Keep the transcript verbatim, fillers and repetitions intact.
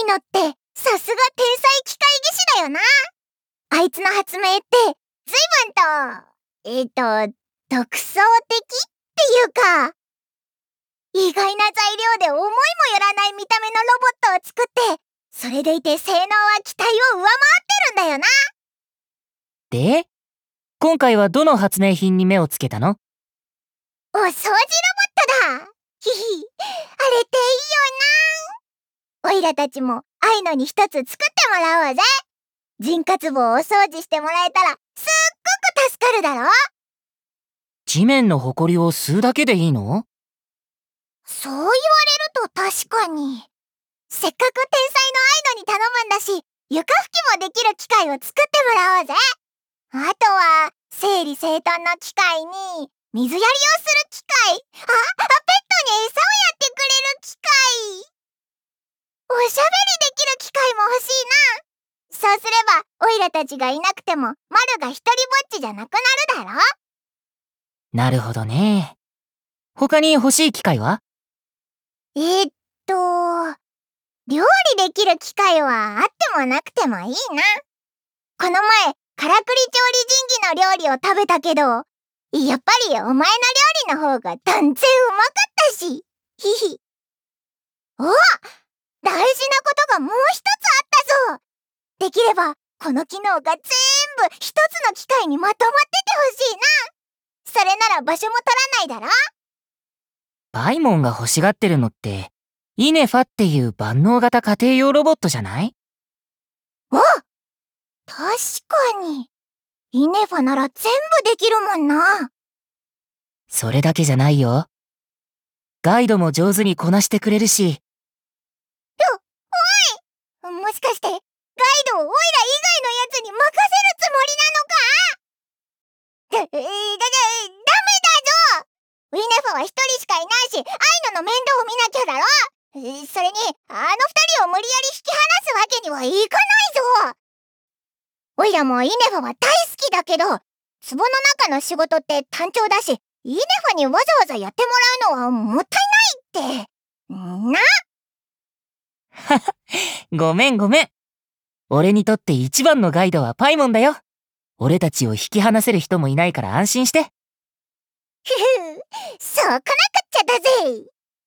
いのってさすが天才機械技師だよな。あいつの発明って随分と、えっと、独創的っていうか、意外な材料で思いもよらない見た目のロボットを作って、それでいて性能は期待を上回ってるんだよな。 で、今回はどの発明品に目をつけたの？ お掃除ロボットだ。ひひ、あれっていいよな。おいらたちもあいのに一つ作ってもらおうぜ。人活棒をお掃除してもらえたらすっごく助かるだろ。 地面のほこりを吸うだけでいいの？ そう言われると確かに。せっかく天才のアイドに頼むんだし、床拭きもできる機械を作ってもらおうぜ。あとは整理整頓の機械に水やりをする機械、あ、あペットに餌をやってくれる機械、おしゃべりできる機械も欲しいな。そうすればオイラたちがいなくてもマルが一人ぼっちじゃなくなるだろ。 なるほどね。他に欲しい機械は？ えー、っと料理できる機械はあってもなくてもいいな。この前からくり調理神器の料理を食べたけど、やっぱりお前の料理の方が断然うまかったし。ひひ。お、大事なことがもう一つあったぞ。できればこの機能が全部一つの機械にまとまっててほしいな。それなら場所も取らないだろ。 パイモンが欲しがってるのってイネファっていう万能型家庭用ロボットじゃない？ お、確かにイネファなら全部できるもんな。 それだけじゃないよ。ガイドも上手にこなしてくれるし。 お、おい、もしかしてガイドをオイラ以外のやつに任せるつもりなのか？だ、だ、だ、ダメだぞ。イネファは一人しかいないし、アイノの面倒を見なきゃだろ。それにあの二人を無理やり引き離すわけにはいかないぞ。オイラもイネファは大好きだけど、壺の中の仕事って単調だし、イネファにわざわざやってもらうのはもったいないって。な。 はは、ごめんごめん。俺にとって一番のガイドはパイモンだよ。俺たちを引き離せる人もいないから安心して。 ふふ、そうこなくっちゃだぜ。